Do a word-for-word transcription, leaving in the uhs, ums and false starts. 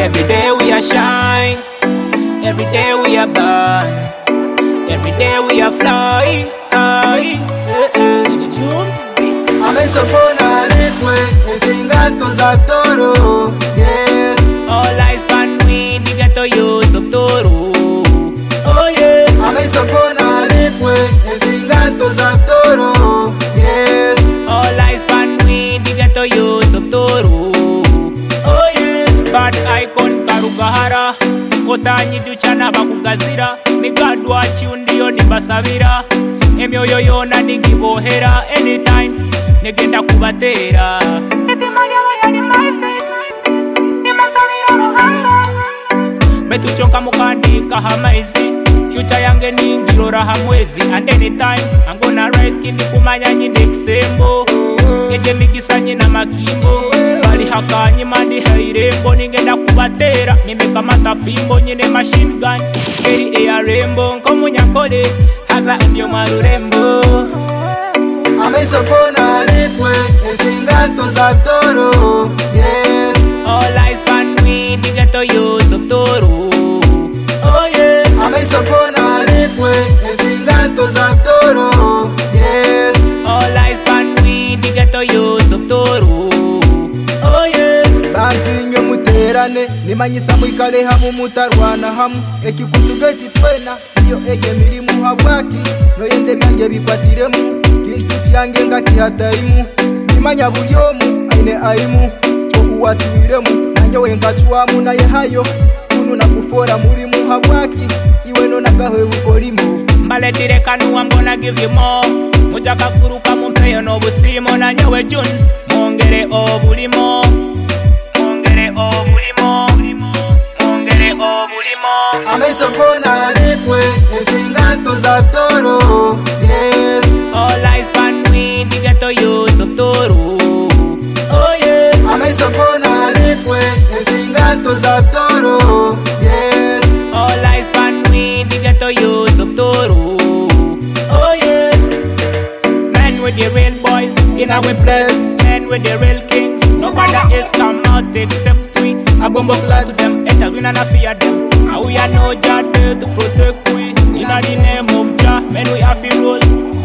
Every day we are shine, every day we are burn, every day we are fly high. Amesopona netwe esingato za toro. Yes, all eyes pan me, the ghetto youth of Toro. Oh yeah. Amesopona netwe esingato za toro. Yes, all eyes pan me, the ghetto youth of Toro. Oh yes. Bad icon karugahara, kotanyi juchana bakugazira, migadwa chiundiyo nibasabira, emyoyo yona nigibohera. Anytime negenda kubatera, betuchonka mukandika hamaizi, future yange ningirora hamwezi. And anytime I'm gonna rise kindi kumanya nyine kisembo, ngeje migisanye na makimbo, bali hakanyi mandi hairembo. Ningenda kubatera nimeka matafimbo, nyine machine gun keri air rainbow, nkomunyakole haza ndio marurembo. Amesopona netwe esingato za toro. Yes, all eyes pan me, the ghetto youth of Toro. Oh yeah. Amesopona netwe esingato za toro. Yes, all eyes pan me, the ghetto youth of Toro. Oh yes. bantu inyo muterane nimanyisa mwikale hamu mutarwana hamu, ekikutugeti twena iyo ege mirimu habwaki, noyende byange bikwatiremu, kintu kyange ngakihatayimu, nimanya bulyomu aine aimu okuwatuiremu, nanyowe nkatwamu naye hayo kunu nakufora mulimu habwaki, iwe nona gahwe bukolimo mbaletire kanu, I'm gonna give you more. Mujaka kuruka mumpeyo n'obusimo, nanyowe Jones mwongere obulimo, mwongere obulimo, mwongere obulimo. Amesopona netwe esingato za toro. Yes, all eyes pan me, the ghetto youth of Toro. Oh yeah. Amesopona netwe esingato za toro. Yes, all eyes pan me, the ghetto youth of Toro. Oh yes. Men with the real boys in our place, men with the real kings. Nobody else come out except we. A bomb fly to them, enter we not fear them. And we are no Jah there to protect we. In the name of Jah, men we have to roll.